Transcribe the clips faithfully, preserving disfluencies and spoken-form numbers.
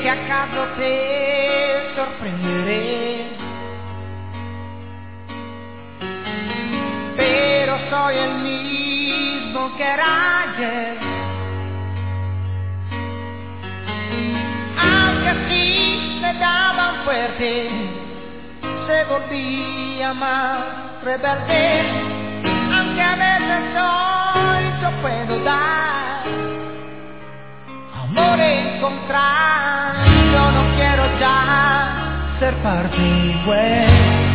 que acaso te sorprenderé, pero soy el mismo que era ayer. Aunque así le daban fuerte, se volvía más rebelde. Aunque a veces hoy yo puedo dar amor encontrar, yo no quiero ya ser parte igual.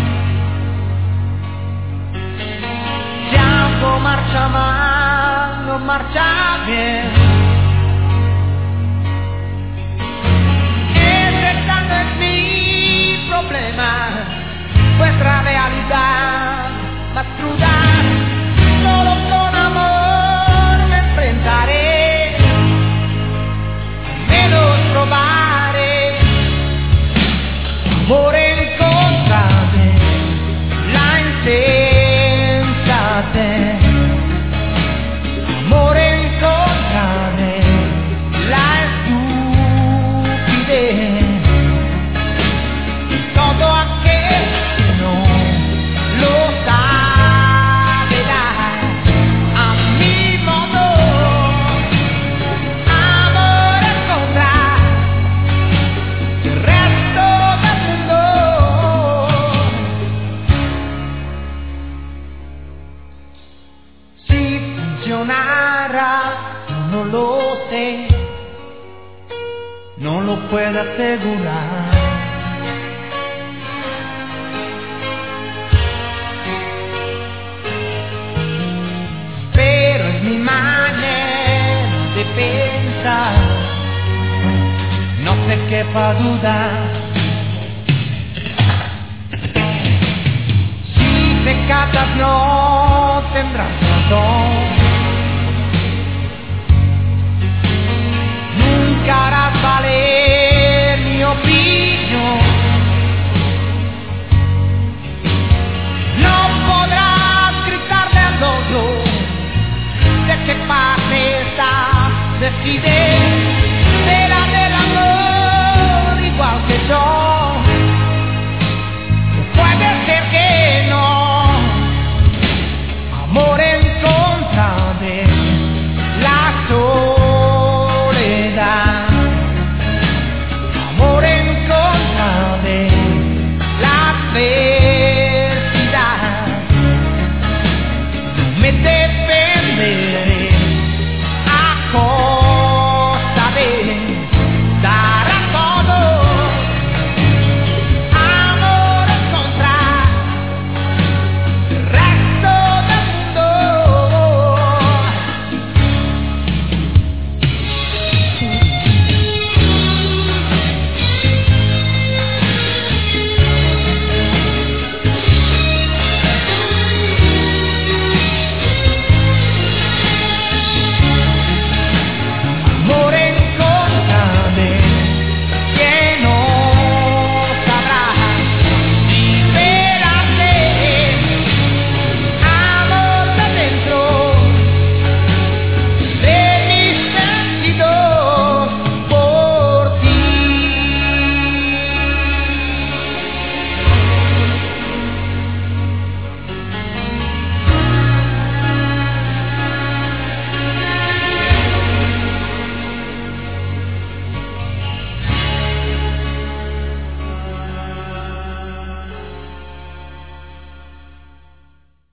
Si algo marcha mal, no marcha bien. Ese tal no es mi problema, vuestra realidad más cruda. Solo con amor me enfrentaré, al menos probaré. Amor encontraré la insensatez, amor encontraré la estupidez, y todo aquel que no lo saberá a mi modo. Amor encontrar el resto del mundo. Si funcionará, yo no lo sé, no lo puedo asegurar. Pero es mi manera de pensar, no te quepa duda. Si te casas no tendrás razón,